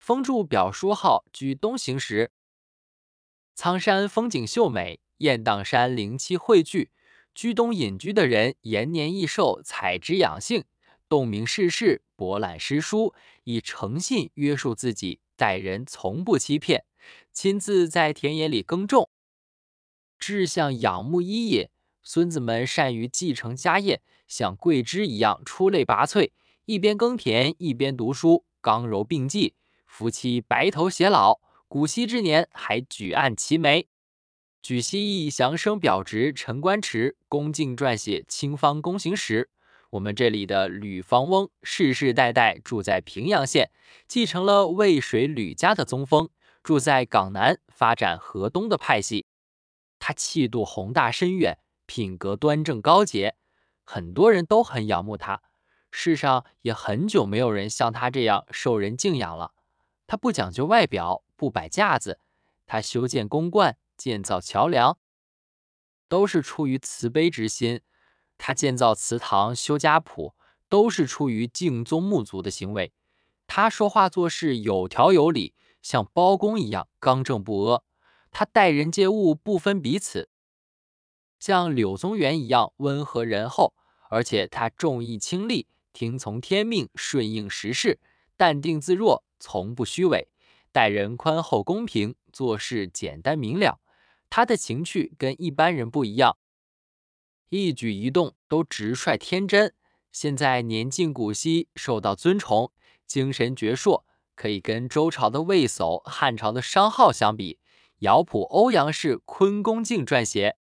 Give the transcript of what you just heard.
封住表书号居东行时，苍山风景秀美，雁荡山灵气汇聚。居东隐居的人延年益寿，采之养性，洞明世事，博览诗书，以诚信约束自己，待人从不欺骗，亲自在田野里耕种，志向仰慕一也。孙子们善于继承家业，像桂枝一样出类拔萃，一边耕田一边读书，刚柔并济。夫妻白头偕老，古稀之年还举案齐眉。举西义降生表侄陈官池恭敬撰写清方公行时，我们这里的吕方翁世世代代住在平阳县，继承了渭水吕家的宗风，住在港南，发展河东的派系。他气度宏大深远，品格端正高洁，很多人都很仰慕他。世上也很久没有人像他这样受人敬仰了。他不讲究外表，不摆架子，他修建宫观，建造桥梁，都是出于慈悲之心。他建造祠堂、修家谱，都是出于敬宗睦族的行为。他说话做事有条有理，像包公一样刚正不阿。他待人接物不分彼此，像柳宗元一样温和仁厚，而且他重义轻利，听从天命，顺应时势，淡定自若，从不虚伪，待人宽厚公平，做事简单明了。他的情趣跟一般人不一样，一举一动都直率天真。现在年近古稀，受到尊崇，精神矍铄，可以跟周朝的魏叟、汉朝的商浩相比。姚谱欧阳氏昆公镜撰写，